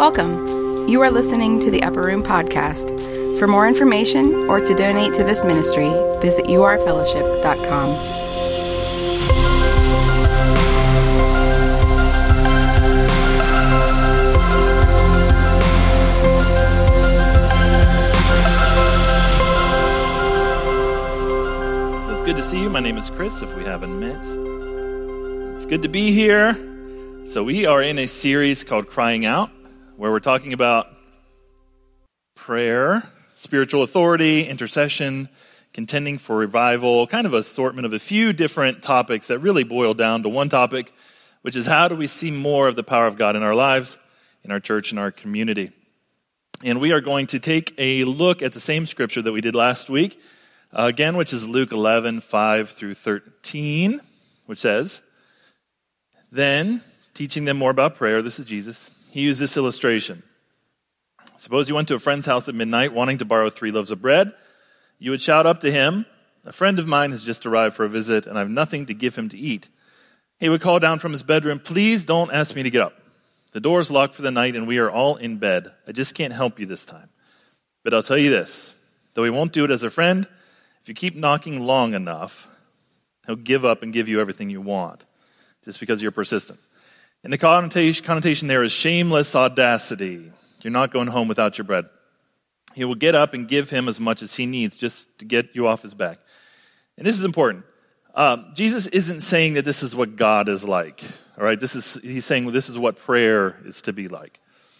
Welcome. You are listening to the Upper Room Podcast. For more information or to donate to this ministry, visit urfellowship.com. It's good to see you. My name is Chris, if we haven't met. It's good to be here. So we are in a series called Crying Out, where we're talking about prayer, spiritual authority, intercession, contending for revival, kind of an assortment of a few different topics that really boil down to one topic, which is how do we see more of the power of God in our lives, in our church, in our community. And we are going to take a look at the same scripture that we did last week, again, which is Luke 11, 5 through 13, which says, "Then, teaching them more about prayer," this is Jesus, he used this illustration. "Suppose you went to a friend's house at midnight wanting to borrow 3 loaves of bread. You would shout up to him, 'A friend of mine has just arrived for a visit, and I have nothing to give him to eat.' He would call down from his bedroom, 'Please don't ask me to get up. The door is locked for the night, and we are all in bed. I just can't help you this time. But I'll tell you this, though he won't do it as a friend, if you keep knocking long enough, he'll give up and give you everything you want, just because of your persistence.' And the connotation there is shameless audacity. You're not going home without your bread. He will get up and give him as much as he needs just to get you off his back." And this is important. Jesus isn't saying that this is what God is like. All right, he's saying this is what prayer is to be like.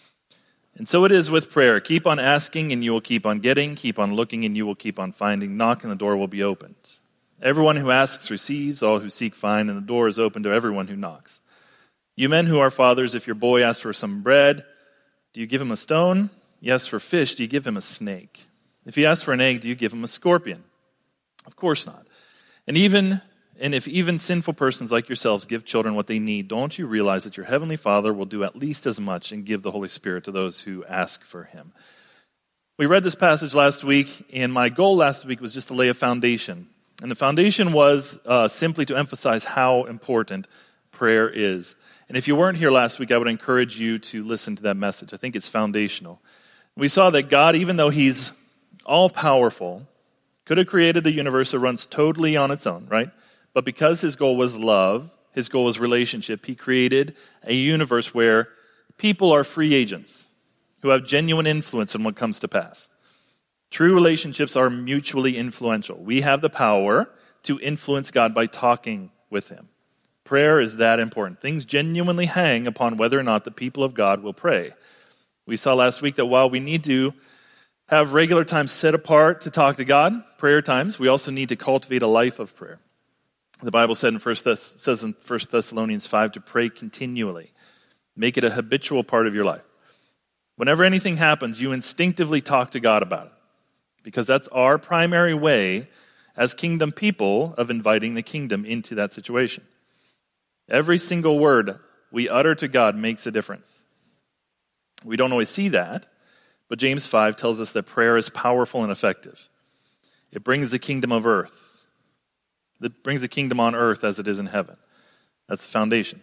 And so it is with prayer. Keep on asking and you will keep on getting. Keep on looking and you will keep on finding. Knock and the door will be opened. Everyone who asks receives. All who seek find. And the door is open to everyone who knocks. You men who are fathers, if your boy asks for some bread, do you give him a stone? Yes, for fish, do you give him a snake? If he asks for an egg, do you give him a scorpion? Of course not. And if even sinful persons like yourselves give children what they need, don't you realize that your heavenly Father will do at least as much and give the Holy Spirit to those who ask for him? We read this passage last week, and my goal last week was just to lay a foundation. And the foundation was simply to emphasize how important prayer is. And if you weren't here last week, I would encourage you to listen to that message. I think it's foundational. We saw that God, even though he's all-powerful, could have created a universe that runs totally on its own, right? But because his goal was love, his goal was relationship, he created a universe where people are free agents who have genuine influence in what comes to pass. True relationships are mutually influential. We have the power to influence God by talking with him. Prayer is that important. Things genuinely hang upon whether or not the people of God will pray. We saw last week that while we need to have regular times set apart to talk to God, prayer times, we also need to cultivate a life of prayer. The Bible says in 1 Thessalonians 5 to pray continually. Make it a habitual part of your life. Whenever anything happens, you instinctively talk to God about it, because that's our primary way as kingdom people of inviting the kingdom into that situation. Every single word we utter to God makes a difference. We don't always see that, but James 5 tells us that prayer is powerful and effective. It brings the kingdom of earth. It brings the kingdom on earth as it is in heaven. That's the foundation.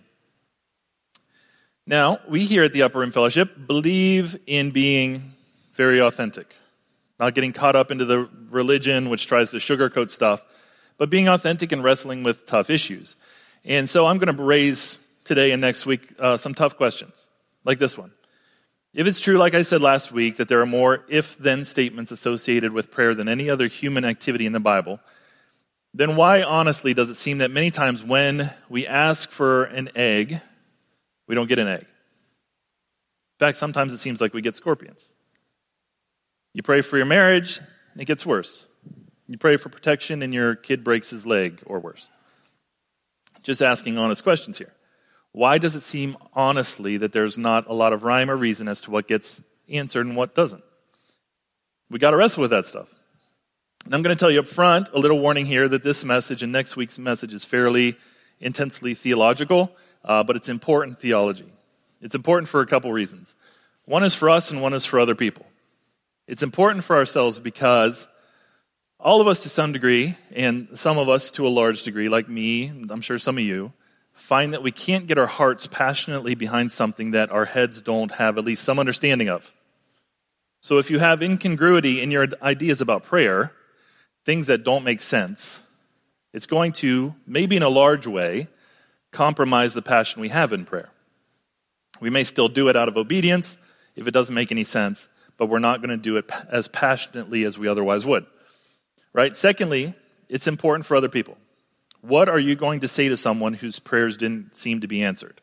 Now, we here at the Upper Room Fellowship believe in being very authentic, not getting caught up into the religion which tries to sugarcoat stuff, but being authentic and wrestling with tough issues. And so I'm going to raise today and next week some tough questions, like this one. If it's true, like I said last week, that there are more if-then statements associated with prayer than any other human activity in the Bible, then why, honestly, does it seem that many times when we ask for an egg, we don't get an egg? In fact, sometimes it seems like we get scorpions. You pray for your marriage, and it gets worse. You pray for protection, and your kid breaks his leg, or worse. Just asking honest questions here. Why does it seem honestly that there's not a lot of rhyme or reason as to what gets answered and what doesn't? We got to wrestle with that stuff. And I'm going to tell you up front, a little warning here, that this message and next week's message is fairly intensely theological, but it's important theology. It's important for a couple reasons. One is for us and one is for other people. It's important for ourselves because all of us to some degree, and some of us to a large degree, like me, I'm sure some of you, find that we can't get our hearts passionately behind something that our heads don't have at least some understanding of. So if you have incongruity in your ideas about prayer, things that don't make sense, it's going to, maybe in a large way, compromise the passion we have in prayer. We may still do it out of obedience if it doesn't make any sense, but we're not going to do it as passionately as we otherwise would. Right? Secondly, it's important for other people. What are you going to say to someone whose prayers didn't seem to be answered?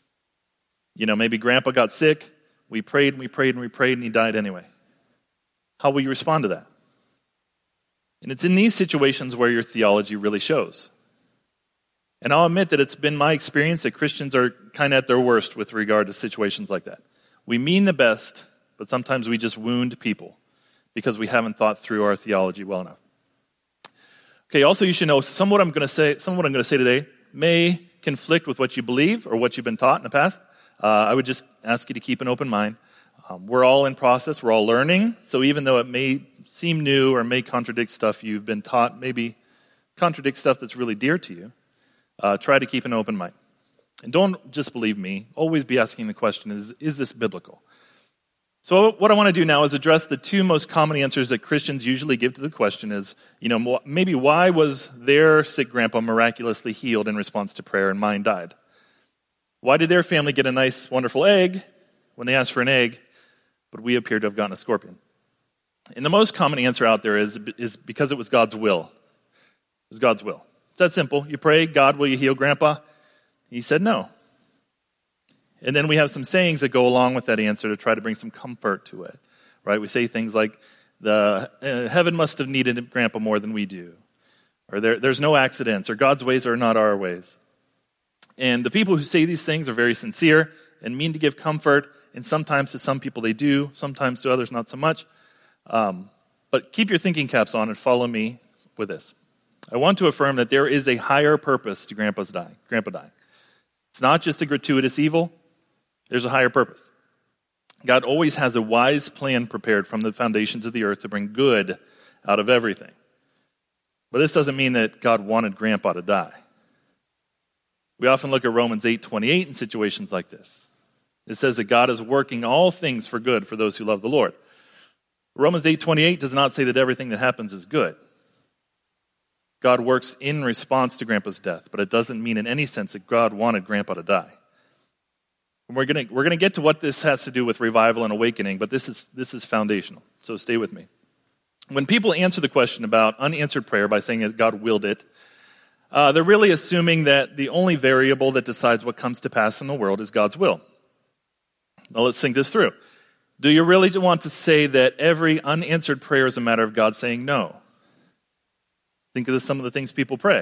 Maybe grandpa got sick, we prayed and we prayed and we prayed and he died anyway. How will you respond to that? And it's in these situations where your theology really shows. And I'll admit that it's been my experience that Christians are kind of at their worst with regard to situations like that. We mean the best, but sometimes we just wound people because we haven't thought through our theology well enough. Okay, also you should know some of what I'm going to say today may conflict with what you believe or what you've been taught in the past. I would just ask you to keep an open mind. We're all in process, we're all learning, so even though it may seem new or may contradict stuff you've been taught, maybe contradict stuff that's really dear to you, try to keep an open mind. And don't just believe me, always be asking the question, is this biblical? So what I want to do now is address the two most common answers that Christians usually give to the question is, maybe why was their sick grandpa miraculously healed in response to prayer and mine died? Why did their family get a nice, wonderful egg when they asked for an egg, but we appear to have gotten a scorpion? And the most common answer out there is because it was God's will. It was God's will. It's that simple. You pray, God, will you heal grandpa? He said no. And then we have some sayings that go along with that answer to try to bring some comfort to it, right? We say things like, heaven must have needed grandpa more than we do, or there's no accidents, or God's ways are not our ways. And the people who say these things are very sincere and mean to give comfort, and sometimes to some people they do, sometimes to others not so much. But keep your thinking caps on and follow me with this. I want to affirm that there is a higher purpose to grandpa dying. It's not just a gratuitous evil. There's a higher purpose. God always has a wise plan prepared from the foundations of the earth to bring good out of everything. But this doesn't mean that God wanted grandpa to die. We often look at Romans 8:28 in situations like this. It says that God is working all things for good for those who love the Lord. Romans 8:28 does not say that everything that happens is good. God works in response to grandpa's death, but it doesn't mean in any sense that God wanted grandpa to die. And we're going to get to what this has to do with revival and awakening, but this is foundational. So stay with me. When people answer the question about unanswered prayer by saying that God willed it, they're really assuming that the only variable that decides what comes to pass in the world is God's will. Now let's think this through. Do you really want to say that every unanswered prayer is a matter of God saying no? Think of some of the things people pray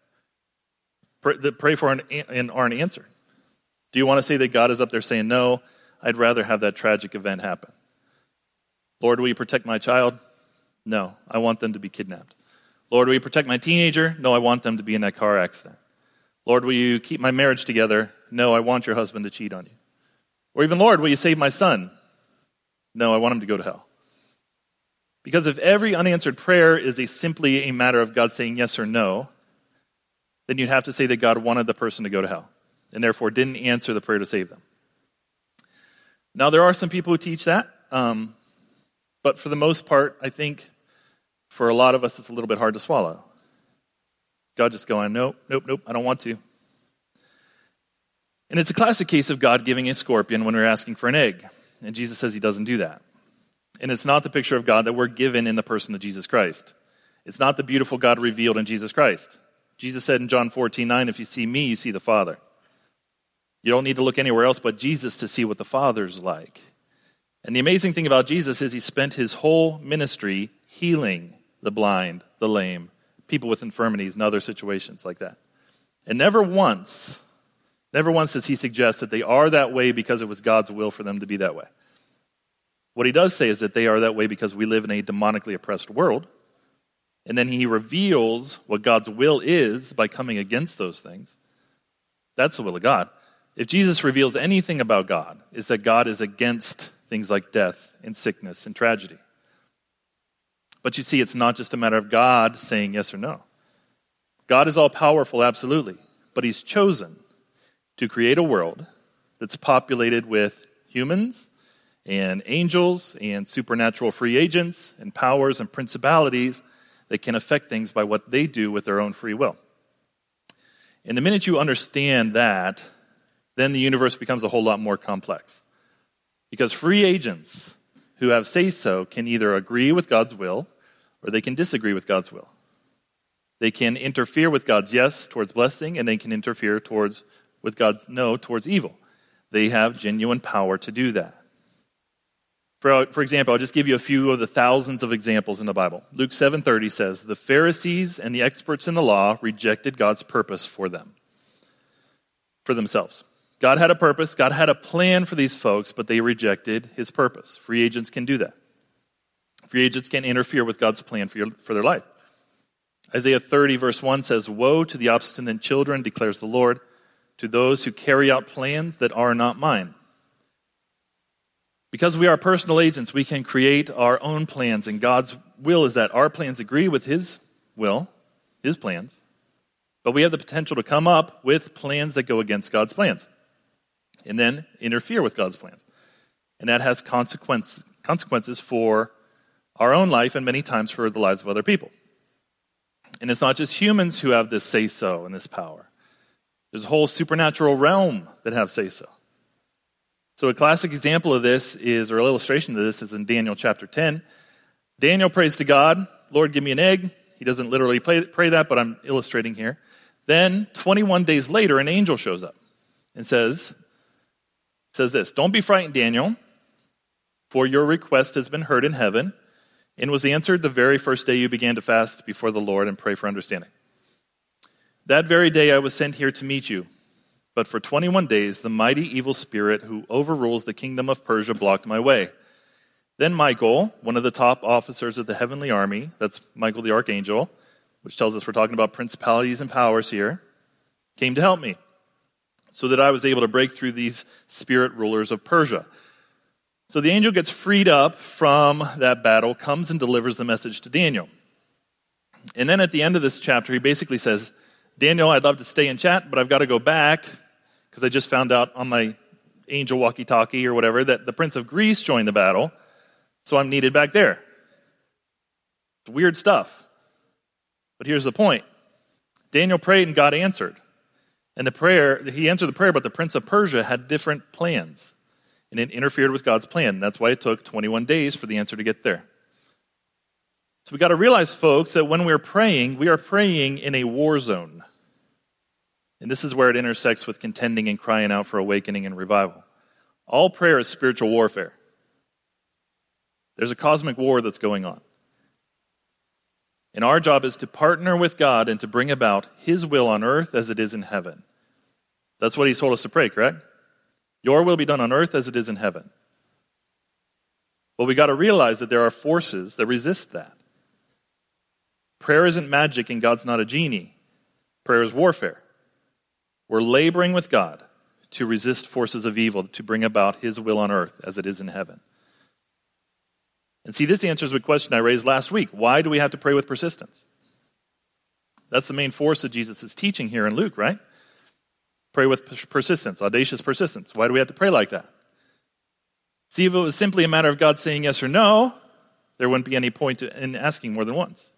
for and aren't answered. Do you want to say that God is up there saying, no, I'd rather have that tragic event happen? Lord, will you protect my child? No, I want them to be kidnapped. Lord, will you protect my teenager? No, I want them to be in that car accident. Lord, will you keep my marriage together? No, I want your husband to cheat on you. Or even, Lord, will you save my son? No, I want him to go to hell. Because if every unanswered prayer is simply a matter of God saying yes or no, then you'd have to say that God wanted the person to go to hell, and therefore didn't answer the prayer to save them. Now, there are some people who teach that, but for the most part, I think for a lot of us, it's a little bit hard to swallow. God just going, nope, I don't want to. And it's a classic case of God giving a scorpion when we're asking for an egg, and Jesus says he doesn't do that. And it's not the picture of God that we're given in the person of Jesus Christ. It's not the beautiful God revealed in Jesus Christ. Jesus said in John 14:9, if you see me, you see the Father. You don't need to look anywhere else but Jesus to see what the Father's like. And the amazing thing about Jesus is he spent his whole ministry healing the blind, the lame, people with infirmities and other situations like that. And never once does he suggest that they are that way because it was God's will for them to be that way. What he does say is that they are that way because we live in a demonically oppressed world. And then he reveals what God's will is by coming against those things. That's the will of God. If Jesus reveals anything about God, it's that God is against things like death and sickness and tragedy. But you see, it's not just a matter of God saying yes or no. God is all-powerful, absolutely. But he's chosen to create a world that's populated with humans and angels and supernatural free agents and powers and principalities that can affect things by what they do with their own free will. And the minute you understand that, then the universe becomes a whole lot more complex. Because free agents who have say-so can either agree with God's will or they can disagree with God's will. They can interfere with God's yes towards blessing, and they can interfere with God's no towards evil. They have genuine power to do that. For example, I'll just give you a few of the thousands of examples in the Bible. Luke 7:30 says, "The Pharisees and the experts in the law rejected God's purpose for themselves." God had a purpose, God had a plan for these folks, but they rejected his purpose. Free agents can do that. Free agents can interfere with God's plan for their life. Isaiah 30 verse 1 says, "Woe to the obstinate children, declares the Lord, to those who carry out plans that are not mine." Because we are personal agents, we can create our own plans, and God's will is that our plans agree with his will, his plans, but we have the potential to come up with plans that go against God's plans and then interfere with God's plans. And that has consequences for our own life and many times for the lives of other people. And it's not just humans who have this say-so and this power. There's a whole supernatural realm that have say-so. So a classic example of this is, or an illustration of this, is in Daniel chapter 10. Daniel prays to God, "Lord, give me an egg." He doesn't literally pray that, but I'm illustrating here. Then 21 days later, an angel shows up and says this, "Don't be frightened, Daniel, for your request has been heard in heaven and was answered the very first day you began to fast before the Lord and pray for understanding. That very day I was sent here to meet you, but for 21 days the mighty evil spirit who overrules the kingdom of Persia blocked my way. Then Michael, one of the top officers of the heavenly army," that's Michael the archangel, which tells us we're talking about principalities and powers here, "came to help me, so that I was able to break through these spirit rulers of Persia." So the angel gets freed up from that battle, comes and delivers the message to Daniel. And then at the end of this chapter, he basically says, "Daniel, I'd love to stay and chat, but I've got to go back because I just found out on my angel walkie-talkie or whatever that the Prince of Greece joined the battle, so I'm needed back there." It's weird stuff. But here's the point. Daniel prayed and God answered. And he answered the prayer, but the Prince of Persia had different plans. And it interfered with God's plan. That's why it took 21 days for the answer to get there. So we got to realize, folks, that when we are praying in a war zone. And this is where it intersects with contending and crying out for awakening and revival. All prayer is spiritual warfare. There's a cosmic war that's going on. And our job is to partner with God and to bring about his will on earth as it is in heaven. That's what he told us to pray, correct? Your will be done on earth as it is in heaven. But we got to realize that there are forces that resist that. Prayer isn't magic and God's not a genie. Prayer is warfare. We're laboring with God to resist forces of evil, to bring about his will on earth as it is in heaven. And see, this answers the question I raised last week. Why do we have to pray with persistence? That's the main force that Jesus is teaching here in Luke, right? Pray with persistence, audacious persistence. Why do we have to pray like that? See, if it was simply a matter of God saying yes or no, there wouldn't be any point in asking more than once.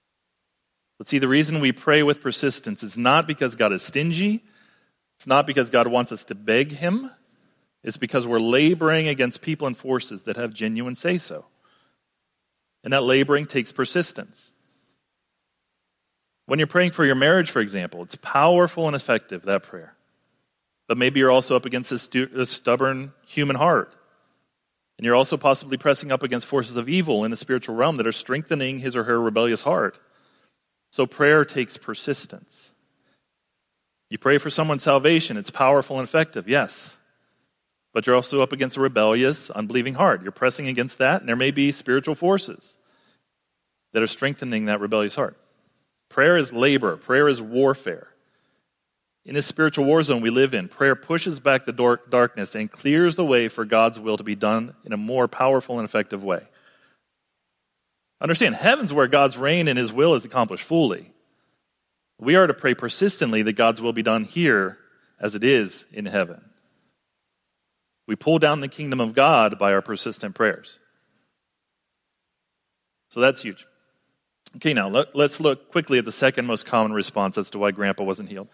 But see, the reason we pray with persistence is not because God is stingy. It's not because God wants us to beg him. It's because we're laboring against people and forces that have genuine say-so. And that laboring takes persistence. When you're praying for your marriage, for example, it's powerful and effective, that prayer. But maybe you're also up against a stubborn human heart. And you're also possibly pressing up against forces of evil in the spiritual realm that are strengthening his or her rebellious heart. So prayer takes persistence. You pray for someone's salvation, it's powerful and effective, yes. But you're also up against a rebellious, unbelieving heart. You're pressing against that, and there may be spiritual forces that are strengthening that rebellious heart. Prayer is labor. Prayer is warfare. In this spiritual war zone we live in, prayer pushes back the darkness and clears the way for God's will to be done in a more powerful and effective way. Understand, heaven's where God's reign and his will is accomplished fully. We are to pray persistently that God's will be done here as it is in heaven. We pull down the kingdom of God by our persistent prayers. So that's huge. Okay, now let's look quickly at the second most common response as to why Grandpa wasn't healed,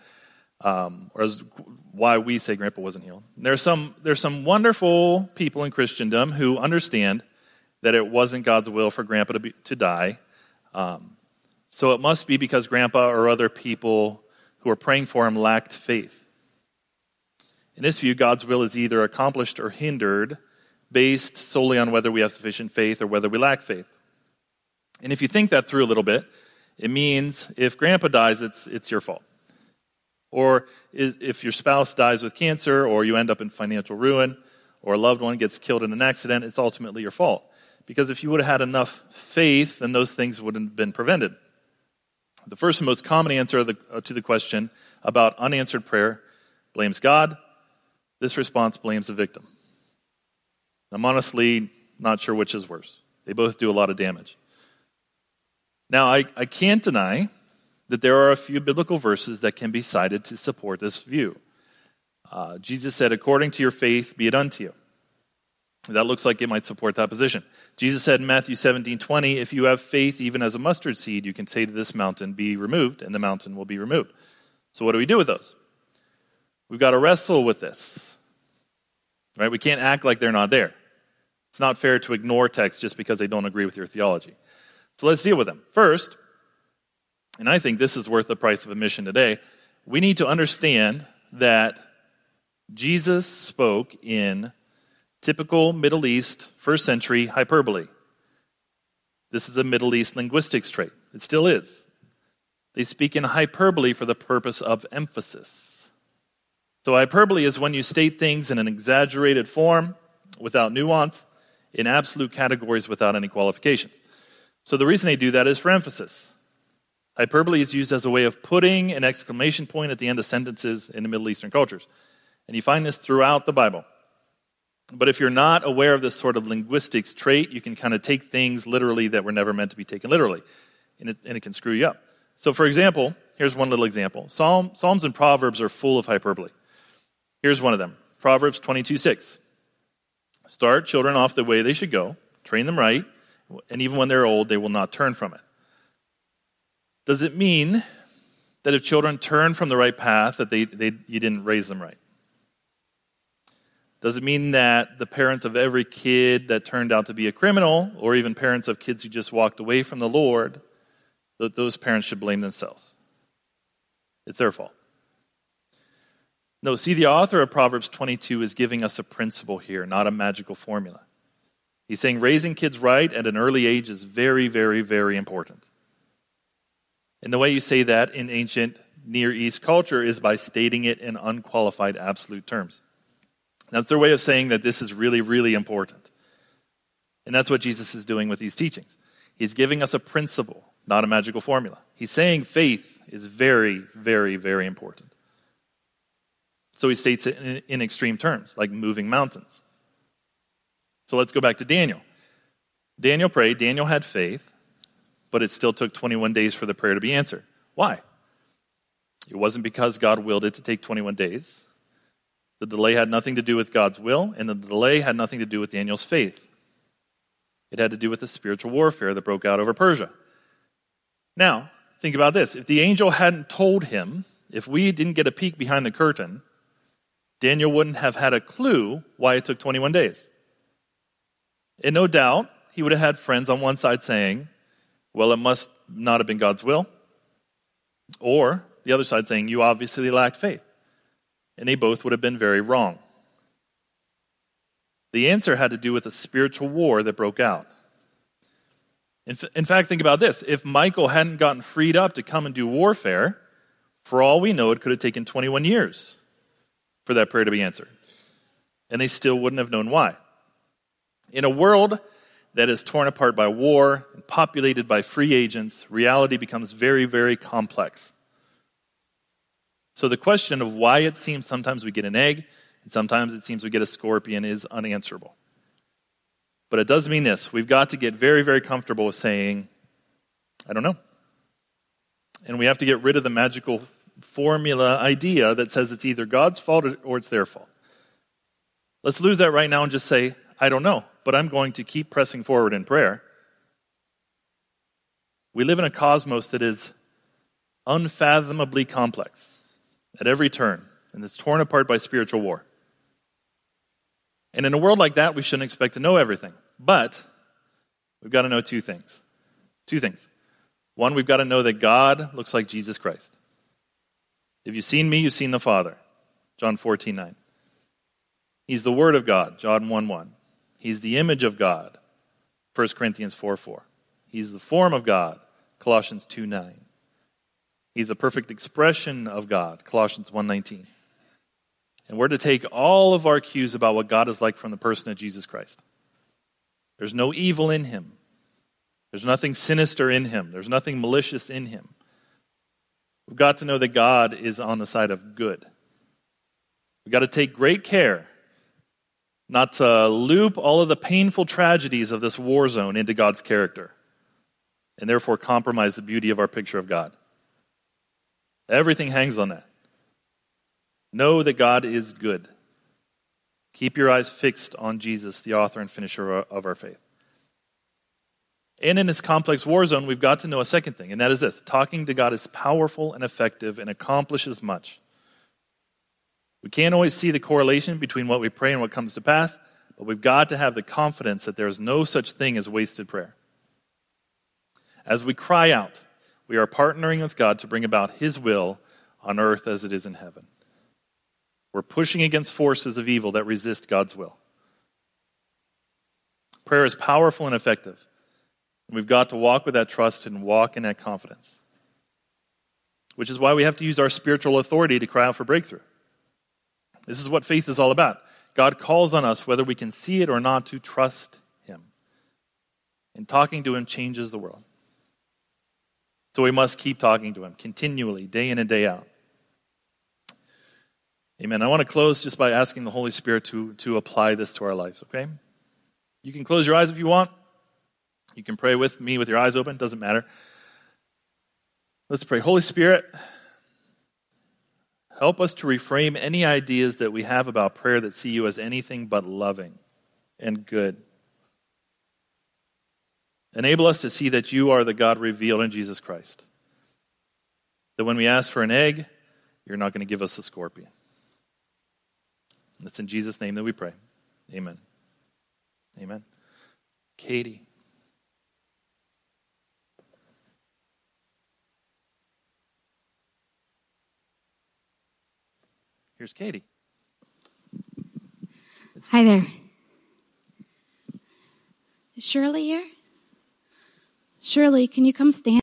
why we say Grandpa wasn't healed. There's some wonderful people in Christendom who understand that it wasn't God's will for Grandpa to die. So it must be because Grandpa or other people who are praying for him lacked faith. In this view, God's will is either accomplished or hindered based solely on whether we have sufficient faith or whether we lack faith. And if you think that through a little bit, it means if Grandpa dies, it's your fault. Or if your spouse dies with cancer, or you end up in financial ruin, or a loved one gets killed in an accident, it's ultimately your fault. Because if you would have had enough faith, then those things would have been prevented. The first and most common answer to the question about unanswered prayer blames God. This response blames the victim. I'm honestly not sure which is worse. They both do a lot of damage. Now, I can't deny that there are a few biblical verses that can be cited to support this view. Jesus said, according to your faith, be it unto you. That looks like it might support that position. Jesus said in Matthew 17:20, if you have faith even as a mustard seed, you can say to this mountain, be removed, and the mountain will be removed. So what do we do with those? We've got to wrestle with this. Right? We can't act like they're not there. It's not fair to ignore texts just because they don't agree with your theology. So let's deal with them. First, and I think this is worth the price of admission today, we need to understand that Jesus spoke in typical Middle East, first century hyperbole. This is a Middle East linguistics trait. It still is. They speak in hyperbole for the purpose of emphasis. So hyperbole is when you state things in an exaggerated form, without nuance, in absolute categories without any qualifications. So the reason they do that is for emphasis. Hyperbole is used as a way of putting an exclamation point at the end of sentences in the Middle Eastern cultures. And you find this throughout the Bible. But if you're not aware of this sort of linguistics trait, you can kind of take things literally that were never meant to be taken literally. And it can screw you up. So for example, here's one little example. Psalms and Proverbs are full of hyperbole. Here's one of them. Proverbs 22:6. Start children off the way they should go, train them right, and even when they're old, they will not turn from it. Does it mean that if children turn from the right path, that you didn't raise them right? Does it mean that the parents of every kid that turned out to be a criminal, or even parents of kids who just walked away from the Lord, that those parents should blame themselves? It's their fault. No, see, the author of Proverbs 22 is giving us a principle here, not a magical formula. He's saying raising kids right at an early age is very, very, very important. And the way you say that in ancient Near East culture is by stating it in unqualified absolute terms. That's their way of saying that this is really, really important. And that's what Jesus is doing with these teachings. He's giving us a principle, not a magical formula. He's saying faith is very, very, very important. So he states it in extreme terms, like moving mountains. So let's go back to Daniel. Daniel prayed, Daniel had faith, but it still took 21 days for the prayer to be answered. Why? It wasn't because God willed it to take 21 days. The delay had nothing to do with God's will, and the delay had nothing to do with Daniel's faith. It had to do with the spiritual warfare that broke out over Persia. Now, think about this. If the angel hadn't told him, if we didn't get a peek behind the curtain, Daniel wouldn't have had a clue why it took 21 days. And no doubt, he would have had friends on one side saying, well, it must not have been God's will. Or the other side saying, you obviously lacked faith. And they both would have been very wrong. The answer had to do with a spiritual war that broke out. In fact, think about this. If Michael hadn't gotten freed up to come and do warfare, for all we know, it could have taken 21 years for that prayer to be answered. And they still wouldn't have known why. In a world that is torn apart by war and populated by free agents, reality becomes very, very complex. So the question of why it seems sometimes we get an egg and sometimes it seems we get a scorpion is unanswerable. But it does mean this. We've got to get very, very comfortable with saying, I don't know. And we have to get rid of the magical formula idea that says it's either God's fault or it's their fault. Let's lose that right now and just say, I don't know, but I'm going to keep pressing forward in prayer. We live in a cosmos that is unfathomably complex at every turn, and it's torn apart by spiritual war. And in a world like that, we shouldn't expect to know everything. But we've got to know two things. Two things. One, we've got to know that God looks like Jesus Christ. If you've seen me, you've seen the Father. John 14:9. He's the Word of God. John 1:1. He's the image of God. 1 Corinthians 4:4. He's the form of God. Colossians 2:9. He's the perfect expression of God. Colossians 1:19. And we're to take all of our cues about what God is like from the person of Jesus Christ. There's no evil in him. There's nothing sinister in him. There's nothing malicious in him. We've got to know that God is on the side of good. We've got to take great care not to loop all of the painful tragedies of this war zone into God's character and therefore compromise the beauty of our picture of God. Everything hangs on that. Know that God is good. Keep your eyes fixed on Jesus, the author and finisher of our faith. And in this complex war zone, we've got to know a second thing, and that is this. Talking to God is powerful and effective and accomplishes much. We can't always see the correlation between what we pray and what comes to pass, but we've got to have the confidence that there is no such thing as wasted prayer. As we cry out, we are partnering with God to bring about His will on earth as it is in heaven. We're pushing against forces of evil that resist God's will. Prayer is powerful and effective. And we've got to walk with that trust and walk in that confidence. Which is why we have to use our spiritual authority to cry out for breakthrough. This is what faith is all about. God calls on us, whether we can see it or not, to trust Him. And talking to Him changes the world. So we must keep talking to Him continually, day in and day out. Amen. I want to close just by asking the Holy Spirit to apply this to our lives, okay? You can close your eyes if you want. You can pray with me with your eyes open. Doesn't matter. Let's pray. Holy Spirit, help us to reframe any ideas that we have about prayer that see you as anything but loving and good. Enable us to see that you are the God revealed in Jesus Christ. That when we ask for an egg, you're not going to give us a scorpion. It's in Jesus' name that we pray. Amen. Amen. Katie. Here's Katie. Hi there. Is Shirley here? Shirley, can you come stand?